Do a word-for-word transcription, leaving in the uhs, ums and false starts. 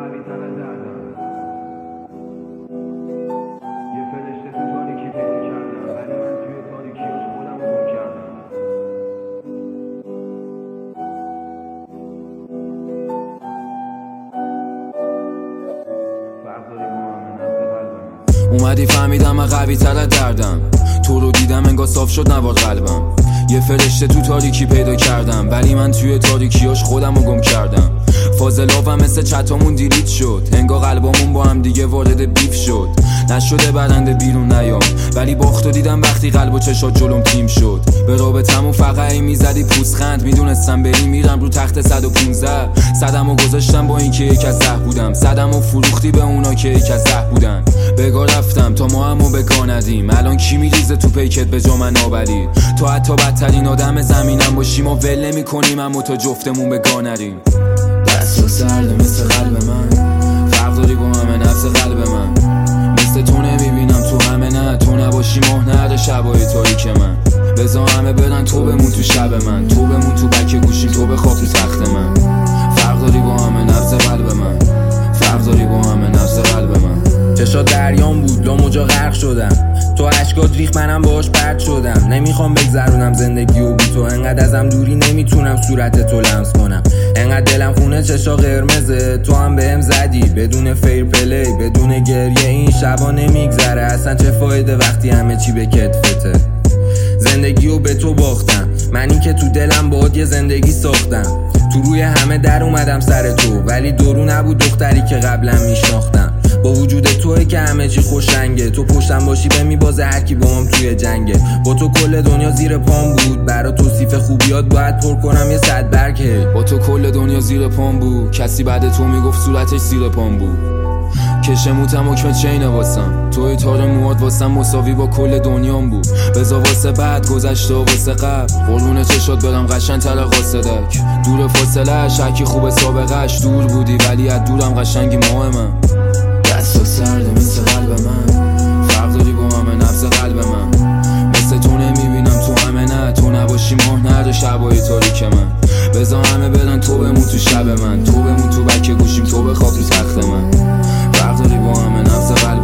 قوی تر از دردم. یه فرشته تو تاریکی پیدا کردم، ولی من توی تاریکیش خودم رو گم کردم. فرق داری با همه نبض قلبم. اومدی فهمیدم من قوی تر از دردم. تو رو دیدم انگار صاف شد نوار قلبم. یه فرشته تو تاریکی پیدا کردم، ولی من توی تاریکیاش خودم رو گم کردم. فاضلابم مثل چتامون دیلیت شد، انگار قلبامون با هم دیگه وارد بیف شد. نشده برنده بیرون نیام، ولی باختو دیدم وقتی قلب و چشات جلوم تیم شد. به رابطمون فقط این میزدی پوزخند، میدونستم بری میرم رو تخت صد و پونزده. صدمو گذاشتم با اینکه یک از ده بودم، صدمو فروختی به اونا که یک از ده بودن. بگا رفتم تا ما همو بگا ندیم، الان کی میریزه تو پیکت به جا من آوری. تو حتی بدترین آدم زمینم باشی ما ول نمی کنیم، اما تا جفتمون بگا نریم. دست و سرده مثل قلب من، فرق داری با همه نفس قلب من. مثل تو نمیبینم تو همه، نه تو نباشی ماه نره شبای تاریک من. بزا همه برن تو بمون تو شب من، تو بمون تو بک گوشیم، تو بخواب تو تخت من. فرق داری با همه نفس قلب من، فرق داری با همه نفس قلب من. چشا دریان بود لاموجا غرق شدم، تو عشقات ریخ منم باهاش پرت شدم. نمیخوام بگذرونم زندگی و بی تو، انقدر ازم دوری نمیتونم صورت تو لمس کنم. انقدر دلم خونه چشا قرمزه، تو هم بهم زدی بدون فیر پلی بدون گریه. این شبا نمیگذره اصلا، چه فایده وقتی همه چی به کتفته. زندگیو به تو باختم، منی که تو دلم باهات یه زندگی ساختم. تو روی همه در اومدم سر تو، ولی درو نبود دختری که قبلا میشناختم. با وجود توی که همه چی خوشنگه، تو پشتم باشی به میبازه هرکی با هم توی جنگه. با تو کل دنیا زیر پام بود، برا توصیف خوبیات باید پر کنم یه صد برگه. با تو کل دنیا زیر پام بود، کسی بعد تو میگفت صورتش زیر پام بود. کشه موتم حکم چینه واسم، توی تار موات واسم مساوی با کل دنیام بود. بزا واسه بعد گذشته و واسه قبل، قربون چشات برم قشنگ تر قاصدک. دور فاصله شکی خوب سابقش، دور بودی ولی از دورم قشنگی ماه من. دست و سرده مثل قلب من، فرق داری با همه نفس قلب من. مثل تو نمیبینم تو همه، نه تو نباشی ماه نره شبای تاریک من. بزا همه برن تو بمون تو شب من، تو بمون تو بک گوشیم، تو بخواب تو تخت من. فرق داری با همه نفس قلب